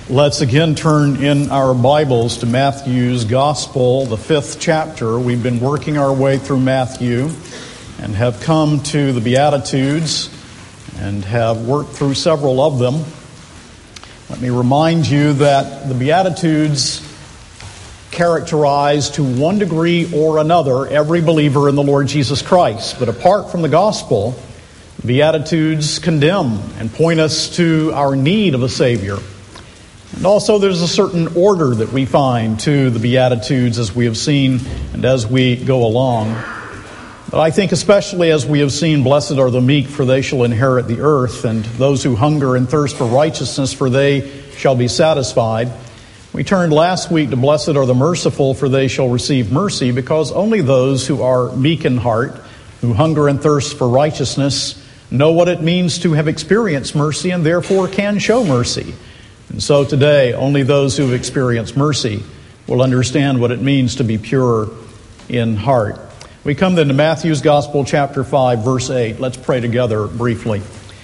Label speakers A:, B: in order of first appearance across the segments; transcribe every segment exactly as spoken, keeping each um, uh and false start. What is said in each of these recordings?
A: Let's again turn in our Bibles to Matthew's Gospel, the fifth chapter. We've been working our way through Matthew and have come to the Beatitudes and have worked through several of them. Let me remind you that the Beatitudes characterize to one degree or another every believer in the Lord Jesus Christ. But apart from the Gospel, the Beatitudes condemn and point us to our need of a Savior. And also there's a certain order that we find to the Beatitudes as we have seen and as we go along. But I think especially as we have seen, blessed are the meek, for they shall inherit the earth, and those who hunger and thirst for righteousness, for they shall be satisfied. We turned last week to blessed are the merciful, for they shall receive mercy, because only those who are meek in heart, who hunger and thirst for righteousness, know what it means to have experienced mercy and therefore can show mercy. And so today, only those who have experienced mercy will understand what it means to be pure in heart. We come then to Matthew's Gospel, chapter five, verse eight. Let's pray together briefly.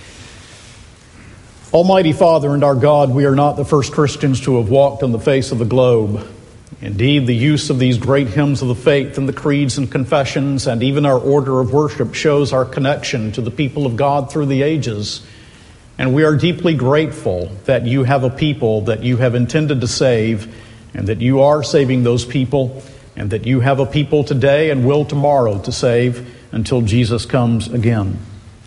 A: Almighty Father and our God, we are not the first Christians to have walked on the face of the globe. Indeed, the use of these great hymns of the faith and the creeds and confessions and even our order of worship shows our connection to the people of God through the ages. And we are deeply grateful that you have a people that you have intended to save, and that you are saving those people, and that you have a people today and will tomorrow to save until Jesus comes again.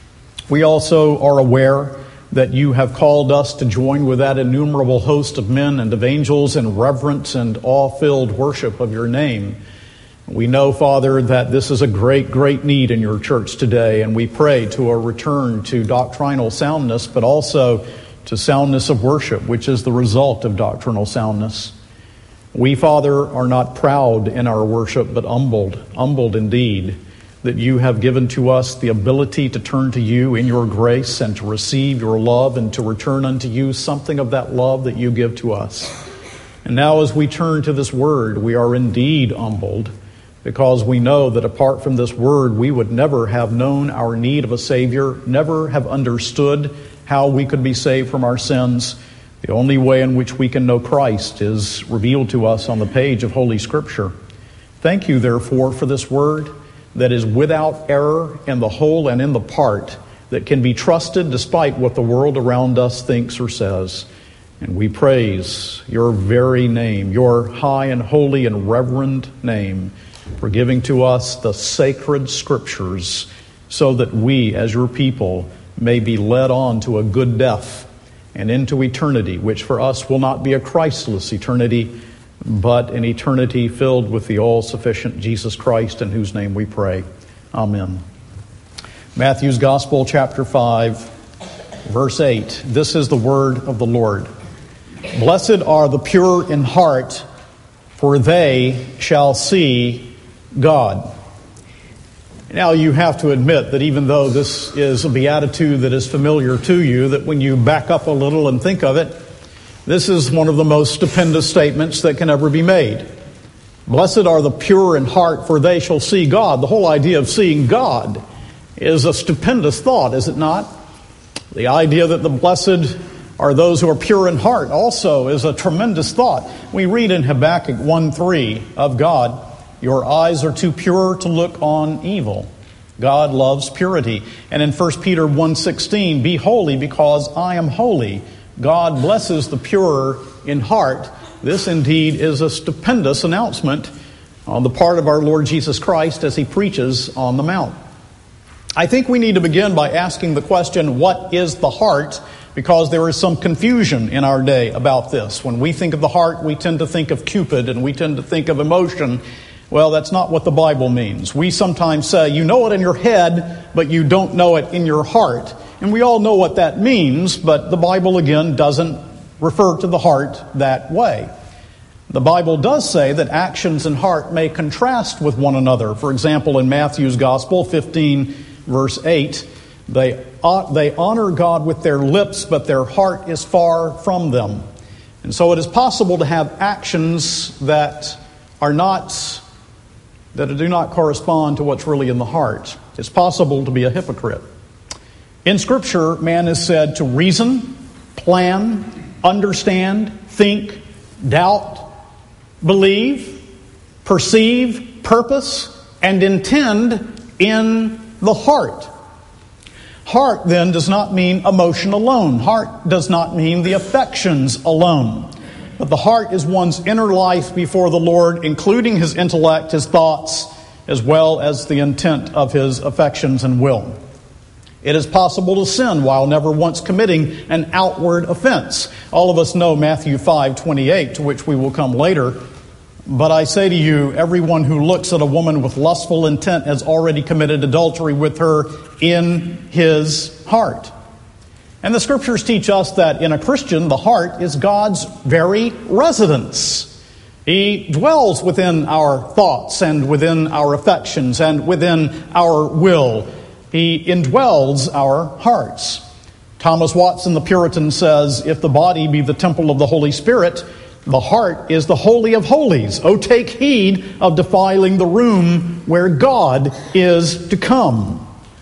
A: We also are aware that you have called us to join with that innumerable host of men and of angels in reverence and awe-filled worship of your name. We know, Father, that this is a great, great need in your church today, and we pray to a return to doctrinal soundness, but also to soundness of worship, which is the result of doctrinal soundness. We, Father, are not proud in our worship, but humbled, humbled indeed, that you have given to us the ability to turn to you in your grace and to receive your love and to return unto you something of that love that you give to us. And now as we turn to this word, we are indeed humbled, because we know that apart from this word, we would never have known our need of a Savior, never have understood how we could be saved from our sins. The only way in which we can know Christ is revealed to us on the page of Holy Scripture. Thank you, therefore, for this word that is without error in the whole and in the part, that can be trusted despite what the world around us thinks or says. And we praise your very name, your high and holy and reverend name, for giving to us the sacred Scriptures so that we, as your people, may be led on to a good death and into eternity, which for us will not be a Christless eternity, but an eternity filled with the all-sufficient Jesus Christ, in whose name we pray. Amen. Matthew's Gospel, chapter five, verse eight. This is the word of the Lord. Blessed are the pure in heart, for they shall see God. Now you have to admit that even though this is a beatitude that is familiar to you, that when you back up a little and think of it, this is one of the most stupendous statements that can ever be made. Blessed are the pure in heart, for they shall see God. The whole idea of seeing God is a stupendous thought, is it not? The idea that the blessed are those who are pure in heart also is a tremendous thought. We read in Habakkuk one three of God, your eyes are too pure to look on evil. God loves purity. And in First Peter one sixteen, be holy because I am holy. God blesses the pure in heart. This indeed is a stupendous announcement on the part of our Lord Jesus Christ as he preaches on the Mount. I think we need to begin by asking the question, what is the heart? Because there is some confusion in our day about this. When we think of the heart, we tend to think of Cupid and we tend to think of emotion. Well, that's not what the Bible means. We sometimes say, you know it in your head, but you don't know it in your heart. And we all know what that means, but the Bible, again, doesn't refer to the heart that way. The Bible does say that actions and heart may contrast with one another. For example, in Matthew's Gospel, fifteen, verse eight, they, uh, they honor God with their lips, but their heart is far from them. And so it is possible to have actions that are not that do not correspond to what's really in the heart. It's possible to be a hypocrite. In Scripture, man is said to reason, plan, understand, think, doubt, believe, perceive, purpose, and intend in the heart. Heart, then, does not mean emotion alone. Heart does not mean the affections alone. But the heart is one's inner life before the Lord, including his intellect, his thoughts, as well as the intent of his affections and will. It is possible to sin while never once committing an outward offense. All of us know Matthew five twenty-eight, to which we will come later. But I say to you, everyone who looks at a woman with lustful intent has already committed adultery with her in his heart. And the Scriptures teach us that in a Christian, the heart is God's very residence. He dwells within our thoughts and within our affections and within our will. He indwells our hearts. Thomas Watson, the Puritan, says, if the body be the temple of the Holy Spirit, the heart is the holy of holies. Oh, take heed of defiling the room where God is to come.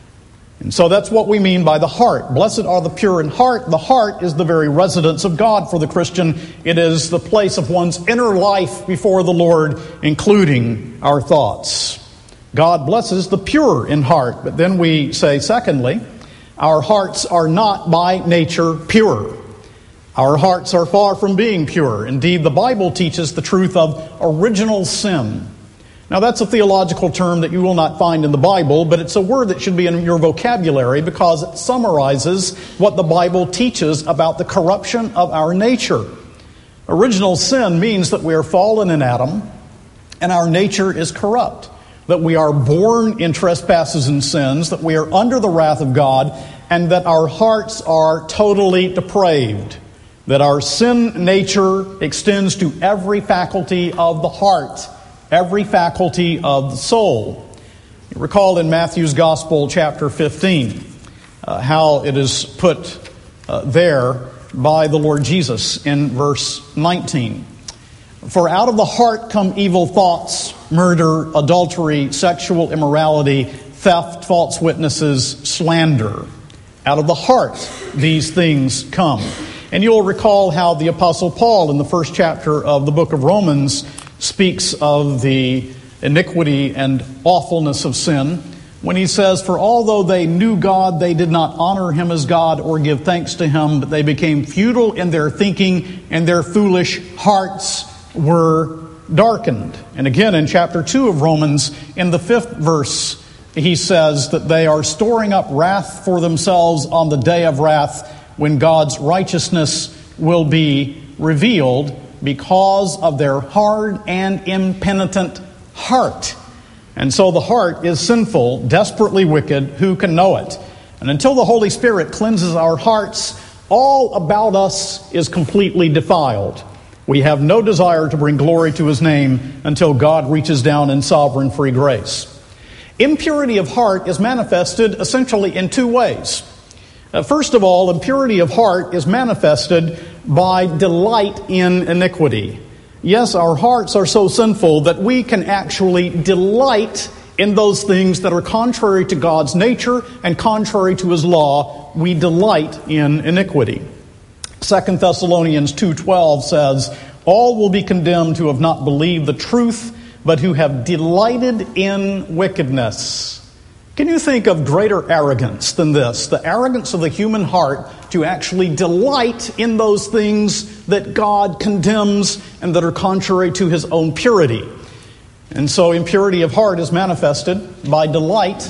A: And so that's what we mean by the heart. Blessed are the pure in heart. The heart is the very residence of God for the Christian. It is the place of one's inner life before the Lord, including our thoughts. God blesses the pure in heart. But then we say, secondly, our hearts are not by nature pure. Our hearts are far from being pure. Indeed, the Bible teaches the truth of original sin. Now, that's a theological term that you will not find in the Bible, but it's a word that should be in your vocabulary because it summarizes what the Bible teaches about the corruption of our nature. Original sin means that we are fallen in Adam and our nature is corrupt, that we are born in trespasses and sins, that we are under the wrath of God, and that our hearts are totally depraved. That our sin nature extends to every faculty of the heart, every faculty of the soul. You recall in Matthew's Gospel, chapter fifteen, uh, how it is put uh, there by the Lord Jesus in verse nineteen. For out of the heart come evil thoughts, murder, adultery, sexual immorality, theft, false witnesses, slander. Out of the heart these things come. And you'll recall how the Apostle Paul in the first chapter of the book of Romans speaks of the iniquity and awfulness of sin when he says, for although they knew God, they did not honor him as God or give thanks to him, but they became futile in their thinking and their foolish hearts were darkened. And again in chapter two of Romans, in the fifth verse, he says that they are storing up wrath for themselves on the day of wrath when God's righteousness will be revealed because of their hard and impenitent heart. And so the heart is sinful, desperately wicked. Who can know it? And until the Holy Spirit cleanses our hearts, all about us is completely defiled. We have no desire to bring glory to his name until God reaches down in sovereign free grace. Impurity of heart is manifested essentially in two ways. Uh, first of all, impurity of heart is manifested by delight in iniquity. Yes, our hearts are so sinful that we can actually delight in those things that are contrary to God's nature and contrary to his law. We delight in iniquity. Second Thessalonians two twelve says, all will be condemned who have not believed the truth, but who have delighted in wickedness. Can you think of greater arrogance than this? The arrogance of the human heart to actually delight in those things that God condemns and that are contrary to his own purity. And so impurity of heart is manifested by delight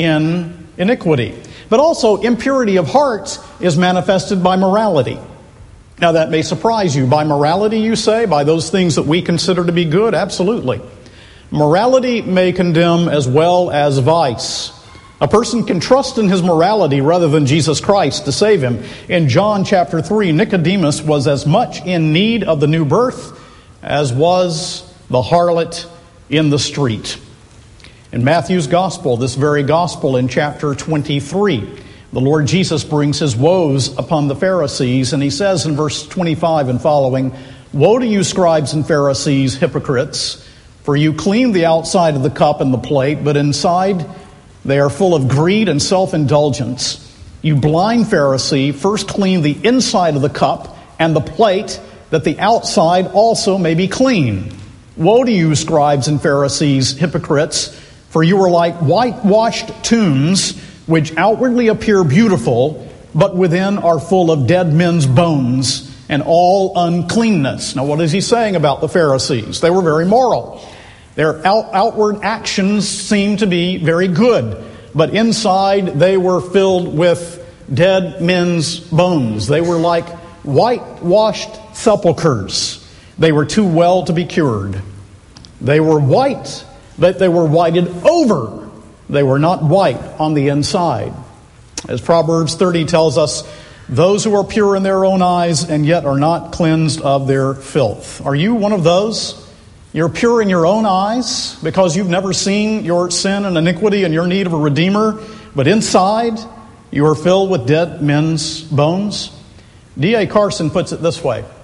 A: in iniquity. But also impurity of heart is manifested by morality. Now that may surprise you. By morality, you say? By those things that we consider to be good? Absolutely. Morality may condemn as well as vice. A person can trust in his morality rather than Jesus Christ to save him. In John chapter three, Nicodemus was as much in need of the new birth as was the harlot in the street. In Matthew's gospel, this very gospel in chapter twenty-three, the Lord Jesus brings his woes upon the Pharisees, and he says in verse twenty-five and following, woe to you, scribes and Pharisees, hypocrites! For you clean the outside of the cup and the plate, but inside they are full of greed and self-indulgence. You blind Pharisee, first clean the inside of the cup and the plate, that the outside also may be clean. Woe to you, scribes and Pharisees, hypocrites, for you are like whitewashed tombs, which outwardly appear beautiful, but within are full of dead men's bones and all uncleanness. Now, what is he saying about the Pharisees? They were very moral. Their out- outward actions seemed to be very good, but inside they were filled with dead men's bones. They were like whitewashed sepulchres. They were too well to be cured. They were white, but they were whited over. They were not white on the inside. As Proverbs thirty tells us, those who are pure in their own eyes and yet are not cleansed of their filth. Are you one of those? You're pure in your own eyes because you've never seen your sin and iniquity and your need of a Redeemer, but inside you are filled with dead men's bones? D A Carson puts it this way: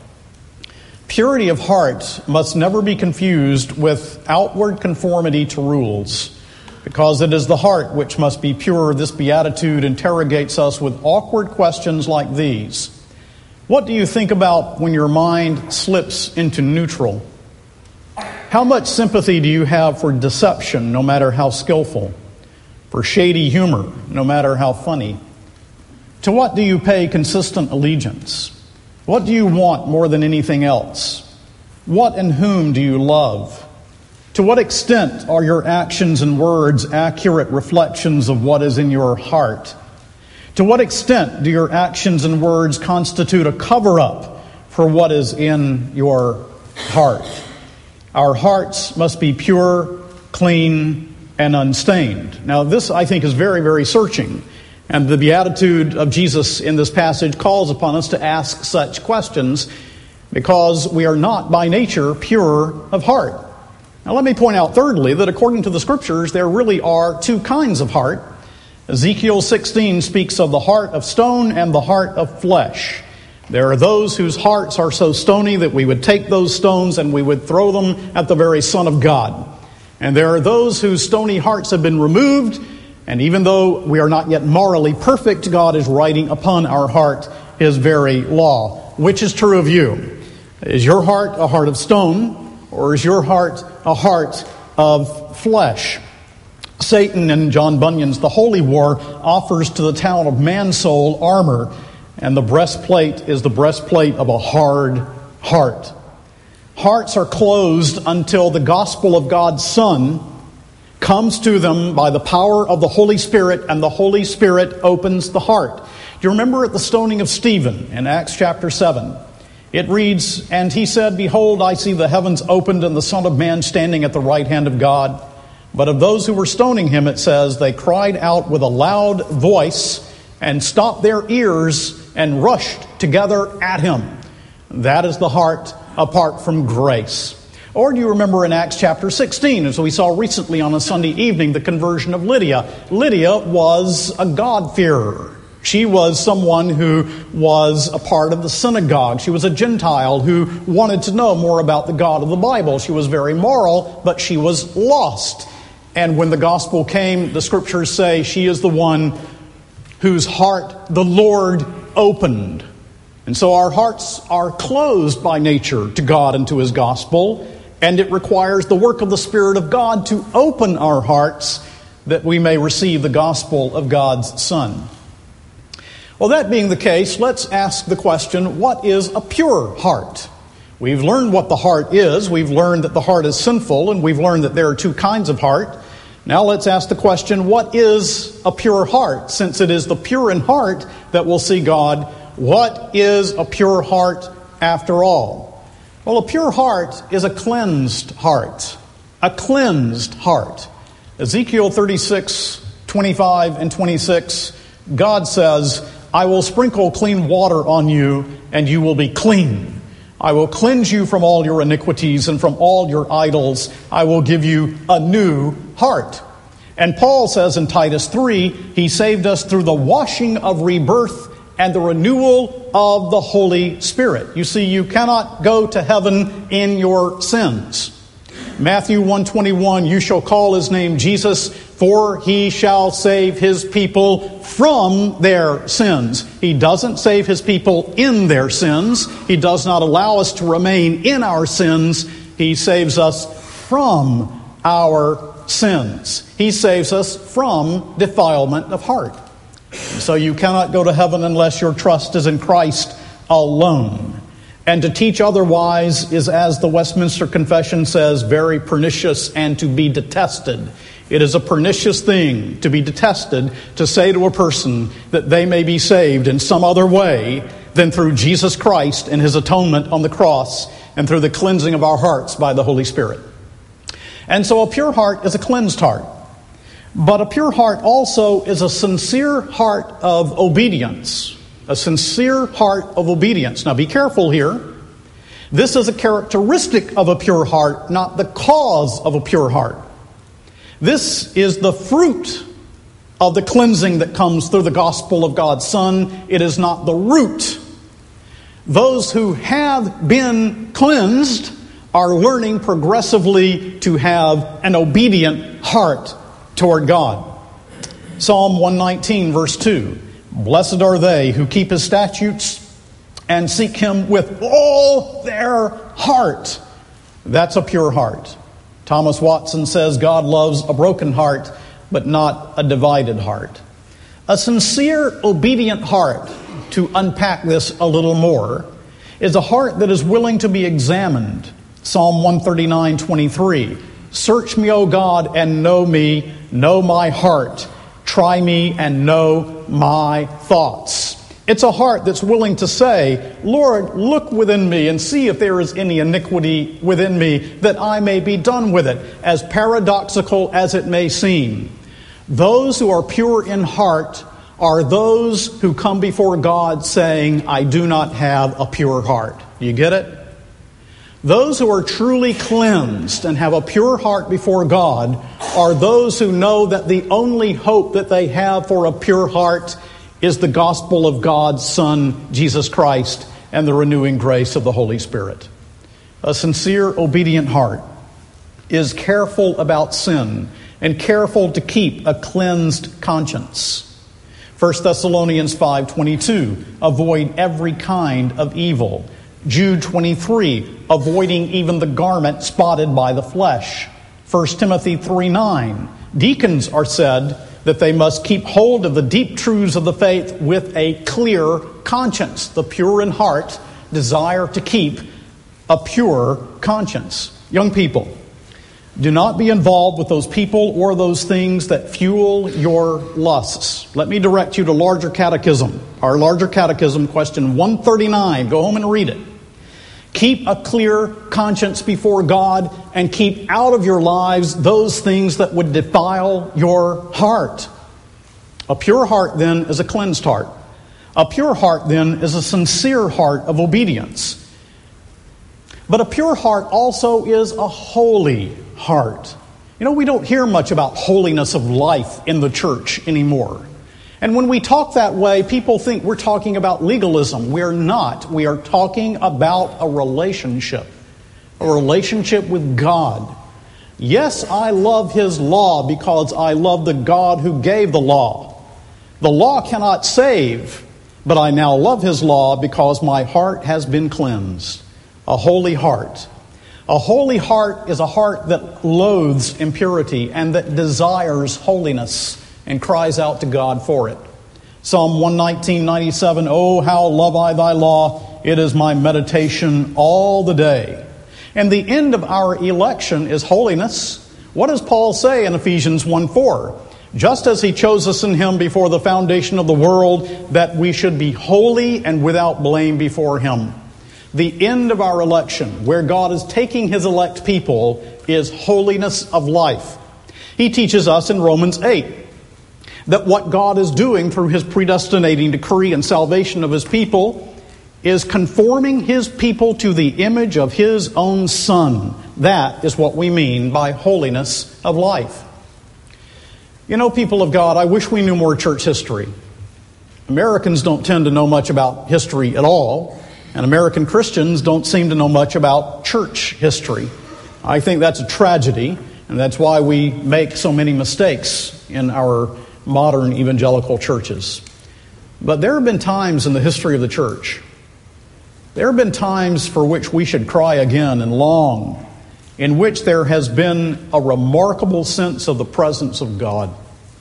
A: purity of heart must never be confused with outward conformity to rules, because it is the heart which must be pure. This beatitude interrogates us with awkward questions like these. What do you think about when your mind slips into neutral? How much sympathy do you have for deception, no matter how skillful? For shady humor, no matter how funny? To what do you pay consistent allegiance? What do you want more than anything else? What and whom do you love? To what extent are your actions and words accurate reflections of what is in your heart? To what extent do your actions and words constitute a cover-up for what is in your heart? Our hearts must be pure, clean, and unstained. Now, this, I think, is very, very searching. And the beatitude of Jesus in this passage calls upon us to ask such questions because we are not by nature pure of heart. Now let me point out thirdly that according to the Scriptures there really are two kinds of heart. Ezekiel sixteen speaks of the heart of stone and the heart of flesh. There are those whose hearts are so stony that we would take those stones and we would throw them at the very Son of God. And there are those whose stony hearts have been removed, and even though we are not yet morally perfect, God is writing upon our heart His very law. Which is true of you? Is your heart a heart of stone, or is your heart a heart of flesh? Satan, in John Bunyan's The Holy War, offers to the town of Mansoul armor, and the breastplate is the breastplate of a hard heart. Hearts are closed until the gospel of God's Son comes to them by the power of the Holy Spirit, and the Holy Spirit opens the heart. Do you remember at the stoning of Stephen in Acts chapter seven? It reads, "And he said, Behold, I see the heavens opened and the Son of Man standing at the right hand of God. But of those who were stoning him, it says, they cried out with a loud voice and stopped their ears and rushed together at him." That is the heart apart from grace. Or do you remember in Acts chapter sixteen, as we saw recently on a Sunday evening, the conversion of Lydia? Lydia was a God-fearer. She was someone who was a part of the synagogue. She was a Gentile who wanted to know more about the God of the Bible. She was very moral, but she was lost. And when the gospel came, the Scriptures say she is the one whose heart the Lord opened. And so our hearts are closed by nature to God and to His gospel, and it requires the work of the Spirit of God to open our hearts that we may receive the gospel of God's Son. Well, that being the case, let's ask the question, what is a pure heart? We've learned what the heart is. We've learned that the heart is sinful, and we've learned that there are two kinds of heart. Now let's ask the question, what is a pure heart? Since it is the pure in heart that will see God, what is a pure heart after all? Well, a pure heart is a cleansed heart. A cleansed heart. Ezekiel thirty-six, twenty-five and twenty-six, God says, I will sprinkle clean water on you, and you will be clean. I will cleanse you from all your iniquities and from all your idols. I will give you a new heart. And Paul says in Titus three, He saved us through the washing of rebirth and the renewal of the Holy Spirit. You see, you cannot go to heaven in your sins. Matthew one twenty-one, you shall call his name Jesus, for he shall save his people from their sins. He doesn't save his people in their sins. He does not allow us to remain in our sins. He saves us from our sins. He saves us from defilement of heart. So you cannot go to heaven unless your trust is in Christ alone. And to teach otherwise is, as the Westminster Confession says, very pernicious and to be detested. It is a pernicious thing to be detested to say to a person that they may be saved in some other way than through Jesus Christ and his atonement on the cross and through the cleansing of our hearts by the Holy Spirit. And so a pure heart is a cleansed heart. But a pure heart also is a sincere heart of obedience. A sincere heart of obedience. Now be careful here. This is a characteristic of a pure heart, not the cause of a pure heart. This is the fruit of the cleansing that comes through the gospel of God's Son. It is not the root. Those who have been cleansed are learning progressively to have an obedient heart toward God. Psalm one nineteen, verse two. Blessed are they who keep his statutes and seek him with all their heart. That's a pure heart. Thomas Watson says God loves a broken heart, but not a divided heart. A sincere, obedient heart, to unpack this a little more, is a heart that is willing to be examined. Psalm one thirty-nine, twenty-three. Search me, O God, and know me, know my heart. Try me and know my thoughts. It's a heart that's willing to say, Lord, look within me and see if there is any iniquity within me, that I may be done with it, as paradoxical as it may seem. Those who are pure in heart are those who come before God saying, I do not have a pure heart. You get it? Those who are truly cleansed and have a pure heart before God are those who know that the only hope that they have for a pure heart is the gospel of God's Son, Jesus Christ, and the renewing grace of the Holy Spirit. A sincere, obedient heart is careful about sin and careful to keep a cleansed conscience. First Thessalonians five twenty-two, avoid every kind of evil. Jude twenty-three, avoiding even the garment spotted by the flesh. First Timothy three nine, deacons are said that they must keep hold of the deep truths of the faith with a clear conscience. The pure in heart desire to keep a pure conscience. Young people, do not be involved with those people or those things that fuel your lusts. Let me direct you to Larger Catechism. Our Larger Catechism, question one thirty-nine. Go home and read it. Keep a clear conscience before God and keep out of your lives those things that would defile your heart. A pure heart, then, is a cleansed heart. A pure heart, then, is a sincere heart of obedience. But a pure heart also is a holy heart. You know, we don't hear much about holiness of life in the church anymore. And when we talk that way, people think we're talking about legalism. We're not. We are talking about a relationship. A relationship with God. Yes, I love His law because I love the God who gave the law. The law cannot save, but I now love His law because my heart has been cleansed. A holy heart. A holy heart is a heart that loathes impurity and that desires holiness and cries out to God for it. Psalm one nineteen, ninety-seven, oh, how love I thy law, it is my meditation all the day. And the end of our election is holiness. What does Paul say in Ephesians one four? Just as He chose us in Him before the foundation of the world, that we should be holy and without blame before Him. The end of our election, where God is taking His elect people, is holiness of life. He teaches us in Romans eight that what God is doing through His predestinating decree and salvation of His people is conforming His people to the image of His own Son. That is what we mean by holiness of life. You know, people of God, I wish we knew more church history. Americans don't tend to know much about history at all, and American Christians don't seem to know much about church history. I think that's a tragedy, and that's why we make so many mistakes in our modern evangelical churches. But there have been times in the history of the church, there have been times for which we should cry again and long, in which there has been a remarkable sense of the presence of God.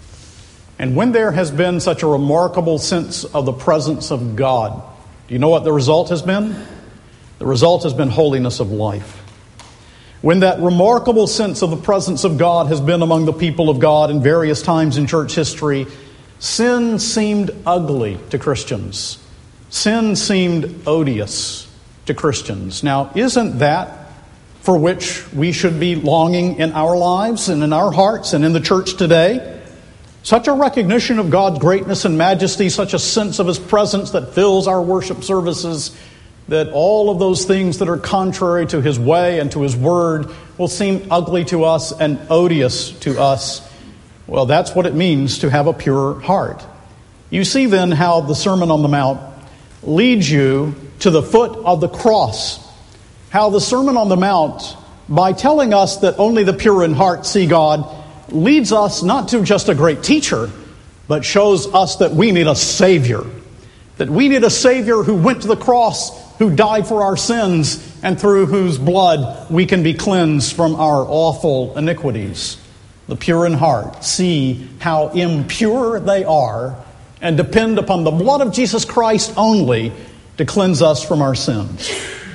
A: And when there has been such a remarkable sense of the presence of God, do you know what the result has been? The result has been holiness of life. When that remarkable sense of the presence of God has been among the people of God in various times in church history, sin seemed ugly to Christians. Sin seemed odious to Christians. Now, isn't that for which we should be longing in our lives and in our hearts and in the church today? Such a recognition of God's greatness and majesty, such a sense of His presence that fills our worship services, that all of those things that are contrary to His way and to His word will seem ugly to us and odious to us. Well, that's what it means to have a pure heart. You see then how the Sermon on the Mount leads you to the foot of the cross. How the Sermon on the Mount, by telling us that only the pure in heart see God, leads us not to just a great teacher, but shows us that we need a Savior. That we need a Savior who went to the cross, who died for our sins, and through whose blood we can be cleansed from our awful iniquities. The pure in heart see how impure they are and depend upon the blood of Jesus Christ only to cleanse us from our sins.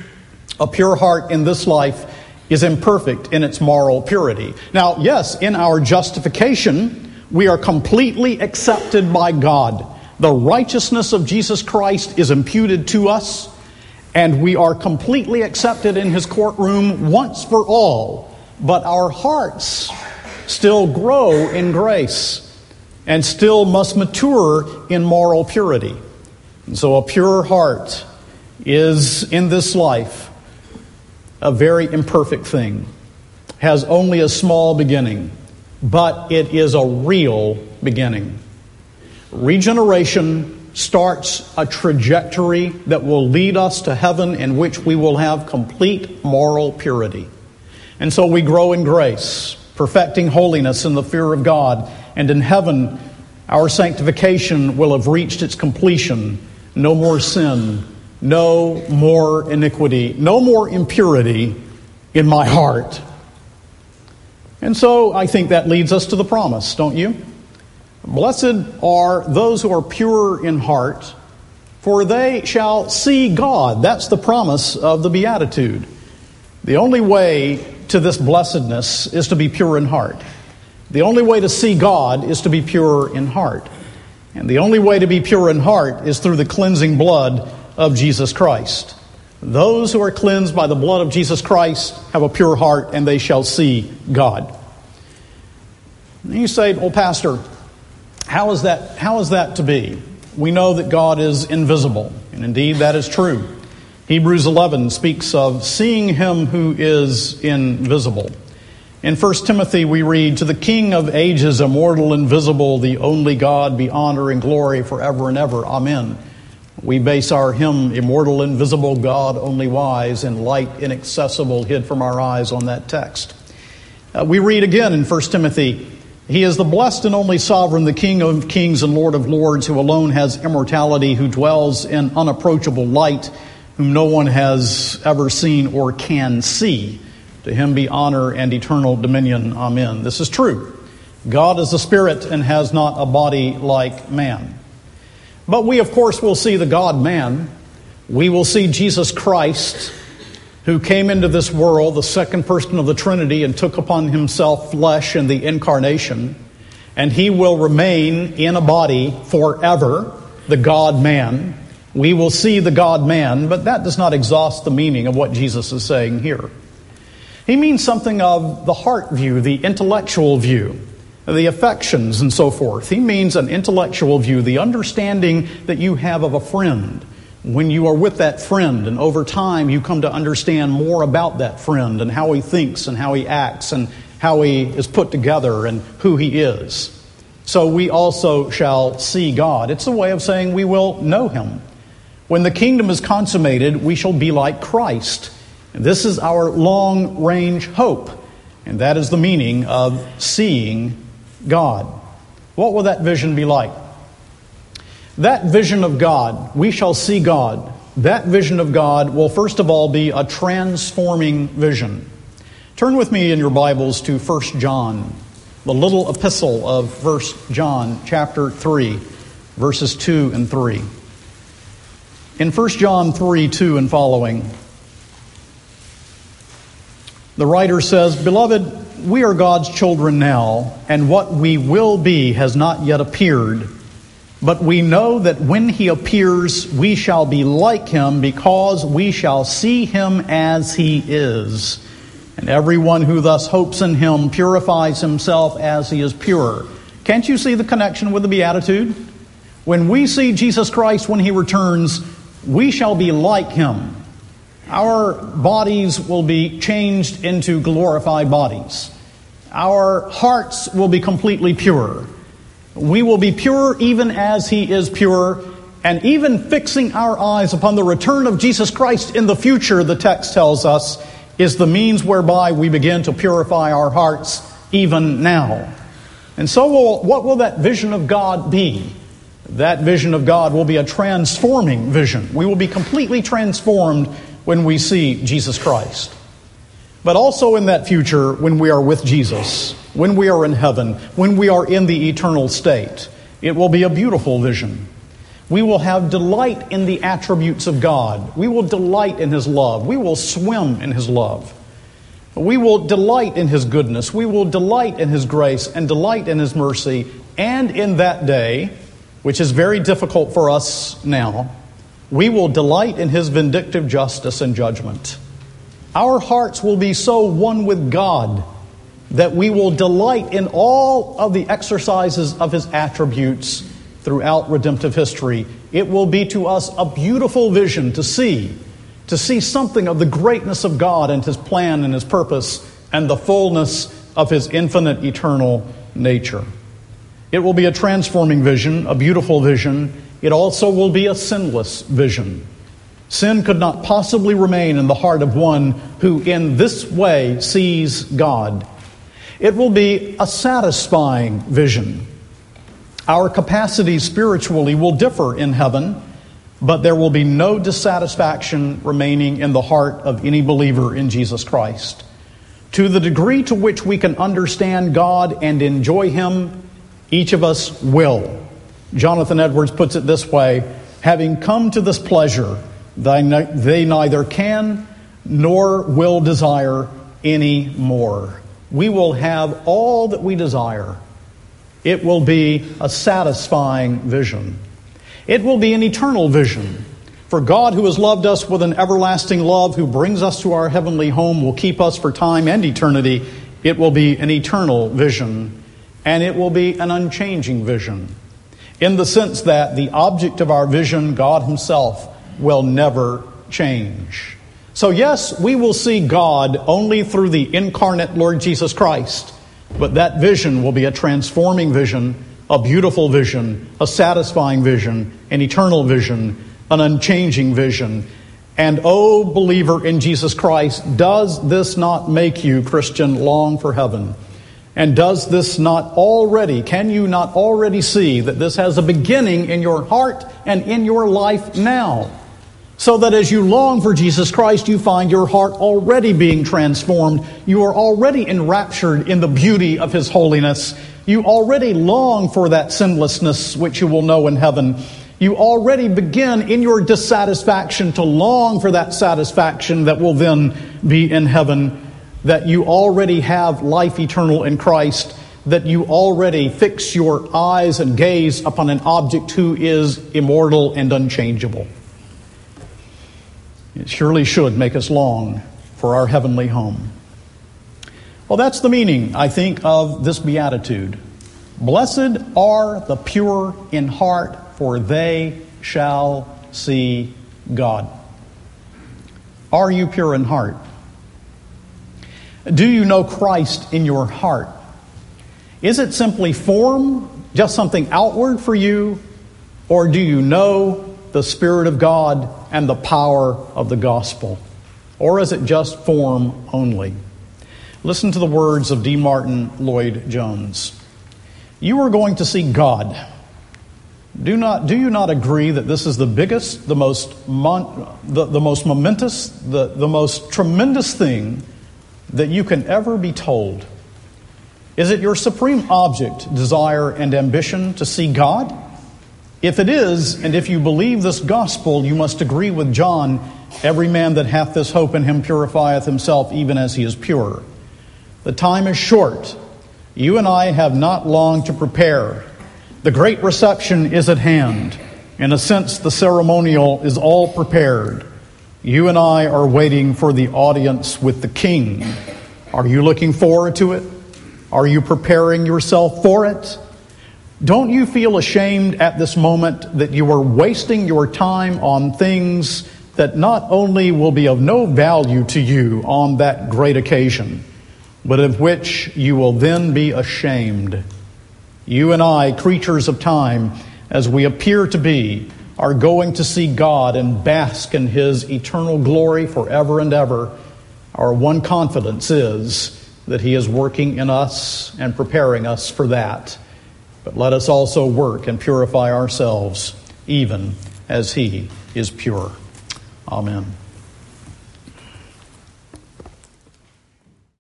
A: A pure heart in this life is imperfect in its moral purity. Now, yes, in our justification, we are completely accepted by God. The righteousness of Jesus Christ is imputed to us, and we are completely accepted in His courtroom once for all. But our hearts still grow in grace and still must mature in moral purity. And so a pure heart is, in this life, a very imperfect thing, has only a small beginning, but it is a real beginning. Regeneration starts a trajectory that will lead us to heaven, in which we will have complete moral purity. And so we grow in grace, perfecting holiness in the fear of God, and in heaven our sanctification will have reached its completion. No more sin, no more iniquity, no more impurity in my heart. And so I think that leads us to the promise, don't you? Blessed are those who are pure in heart, for they shall see God. That's the promise of the Beatitude. The only way to this blessedness is to be pure in heart. The only way to see God is to be pure in heart. And the only way to be pure in heart is through the cleansing blood of Jesus Christ. Those who are cleansed by the blood of Jesus Christ have a pure heart, and they shall see God. And you say, well, Pastor, how is that, how is that to be? We know that God is invisible, and indeed that is true. Hebrews eleven speaks of seeing Him who is invisible. In First Timothy we read, to the King of ages, immortal, invisible, the only God, be honor and glory forever and ever. Amen. We base our hymn, Immortal, Invisible, God, Only Wise, in light inaccessible, hid from our eyes, on that text. Uh, we read again in First Timothy, He is the blessed and only sovereign, the King of kings and Lord of lords, who alone has immortality, who dwells in unapproachable light, whom no one has ever seen or can see. To Him be honor and eternal dominion. Amen. This is true. God is a spirit and has not a body like man. But we, of course, will see the God-man. We will see Jesus Christ, who came into this world, the second person of the Trinity, and took upon Himself flesh in the incarnation. And He will remain in a body forever, the God-man. We will see the God-man, but that does not exhaust the meaning of what Jesus is saying here. He means something of the heart view, the intellectual view, the affections and so forth. He means an intellectual view, the understanding that you have of a friend. When you are with that friend, and over time you come to understand more about that friend and how he thinks and how he acts and how he is put together and who he is. So we also shall see God. It's a way of saying we will know Him. When the kingdom is consummated, we shall be like Christ. And this is our long-range hope, and that is the meaning of seeing God. What will that vision be like? That vision of God, we shall see God. That vision of God will first of all be a transforming vision. Turn with me in your Bibles to First John, the little epistle of First John, chapter three, verses two and three. In First John three, two and following, the writer says, "Beloved, we are God's children now, and what we will be has not yet appeared. But we know that when He appears, we shall be like Him, because we shall see Him as He is. And everyone who thus hopes in Him purifies himself as He is pure." Can't you see the connection with the Beatitude? When we see Jesus Christ when He returns, we shall be like Him. Our bodies will be changed into glorified bodies. Our hearts will be completely pure. We will be pure even as He is pure. And even fixing our eyes upon the return of Jesus Christ in the future, the text tells us, is the means whereby we begin to purify our hearts even now. And so will, what will that vision of God be? That vision of God will be a transforming vision. We will be completely transformed when we see Jesus Christ. But also in that future, when we are with Jesus, when we are in heaven, when we are in the eternal state, it will be a beautiful vision. We will have delight in the attributes of God. We will delight in His love. We will swim in His love. We will delight in His goodness. We will delight in His grace and delight in His mercy. And in that day, which is very difficult for us now, we will delight in His vindictive justice and judgment. Our hearts will be so one with God that we will delight in all of the exercises of His attributes throughout redemptive history. It will be to us a beautiful vision to see, to see something of the greatness of God and His plan and His purpose and the fullness of His infinite eternal nature. It will be a transforming vision, a beautiful vision. It also will be a sinless vision. Sin could not possibly remain in the heart of one who in this way sees God. It will be a satisfying vision. Our capacities spiritually will differ in heaven, but there will be no dissatisfaction remaining in the heart of any believer in Jesus Christ. To the degree to which we can understand God and enjoy Him, each of us will. Jonathan Edwards puts it this way: having come to this pleasure, they neither can nor will desire any more. We will have all that we desire. It will be a satisfying vision. It will be an eternal vision. For God, who has loved us with an everlasting love, who brings us to our heavenly home, will keep us for time and eternity. It will be an eternal vision, and it will be an unchanging vision, in the sense that the object of our vision, God Himself, will never change. So yes, we will see God only through the incarnate Lord Jesus Christ, but that vision will be a transforming vision, a beautiful vision, a satisfying vision, an eternal vision, an unchanging vision. And oh, believer in Jesus Christ, does this not make you, Christian, long for heaven? And does this not already, can you not already see that this has a beginning in your heart and in your life now? So that as you long for Jesus Christ, you find your heart already being transformed. You are already enraptured in the beauty of His holiness. You already long for that sinlessness which you will know in heaven. You already begin in your dissatisfaction to long for that satisfaction that will then be in heaven. That you already have life eternal in Christ. That you already fix your eyes and gaze upon an object who is immortal and unchangeable. It surely should make us long for our heavenly home. Well, that's the meaning, I think, of this beatitude. Blessed are the pure in heart, for they shall see God. Are you pure in heart? Do you know Christ in your heart? Is it simply form, just something outward for you? Or do you know the Spirit of God and the power of the gospel? Or is it just form only? Listen to the words of D. Martin Lloyd-Jones. You are going to see God. Do not, do you not agree that this is the biggest, the most, mon, the, the most momentous, the, the most tremendous thing that you can ever be told? Is it your supreme object, desire, and ambition to see God? If it is, and if you believe this gospel, you must agree with John, every man that hath this hope in him purifieth himself even as he is pure. The time is short. You and I have not long to prepare. The great reception is at hand. In a sense, the ceremonial is all prepared. You and I are waiting for the audience with the King. Are you looking forward to it? Are you preparing yourself for it? Don't you feel ashamed at this moment that you are wasting your time on things that not only will be of no value to you on that great occasion, but of which you will then be ashamed? You and I, creatures of time, as we appear to be, are going to see God and bask in His eternal glory forever and ever. Our one confidence is that He is working in us and preparing us for that. But let us also work and purify ourselves, even as He is pure. Amen.